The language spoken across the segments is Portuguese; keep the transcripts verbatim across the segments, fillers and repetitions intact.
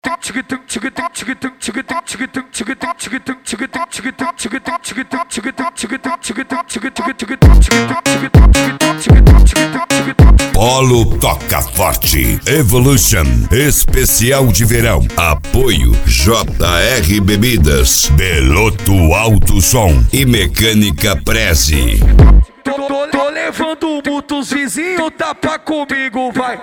Polo Toca Forte Evolution Especial de Verão. Apoio J R Bebidas, Beloto Alto Som e Mecânica Prezi. Tô, tô, tô levando muitos vizinhos, tapa comigo, vai.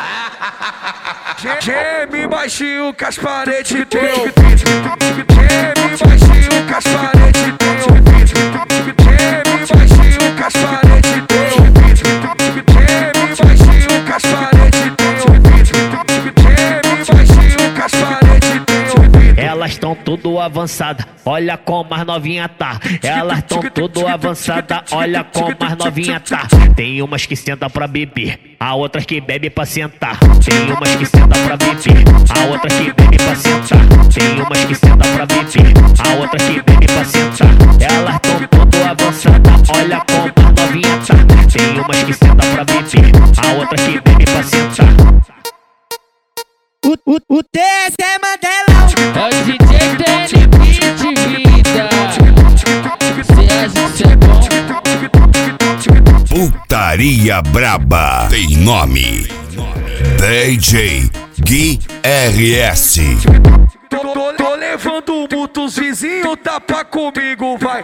Geme baixinho com as paredes teu. Geme baixinho com as paredes teu. Geme baixinho com as paredes teu. Geme baixinho com as paredes teu. Geme baixinho com as paredes teu. Elas tão tudo avançada, olha como as novinha tá. Elas tão tudo avançada, olha como as novinha tá. Tem umas que senta pra beber, a outras que bebe pra sentar. Tem umas que senta pra beber, a outras que bebe pra sentar. Tem umas que senta pra beber, a outras que bebe pra sentar. Elas tão tudo avançada, olha como as novinha tá. Tem umas que senta pra beber, a outras que bebe pra sentar. O, o, o T S é Mandelão. É o D J que tem limite, vida. Cê acha que cê é bom? Putaria Braba tem nome: D J Gui R S. Tô, tô, tô levando muitos vizinhos, tapa comigo, vai.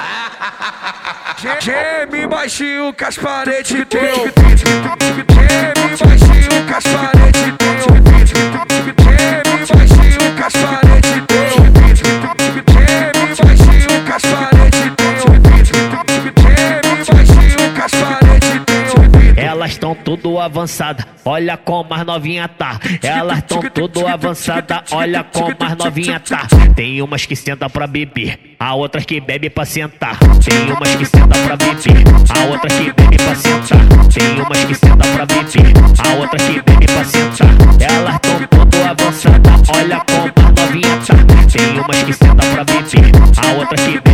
Geme baixinho com as paredes teu. Geme baixinho com as paredes teu. Geme baixinho com as paredes teu. Geme baixinho com as paredes teu. Geme baixinho com as paredes teu. Elas tão tudo avançada, olha como as novinha tá. Elas tão tudo avançada, olha como as novinha tá. Tem umas que senta pra beber, a outras que bebe pra sentar. Tem umas que senta pra beber, a outras que bebe pra sentar. Tem umas que senta pra beber, a outras que bebe pra sentar. Elas tão tudo avançada, olha como as novinha tá. Tem umas que senta pra beber, a outras que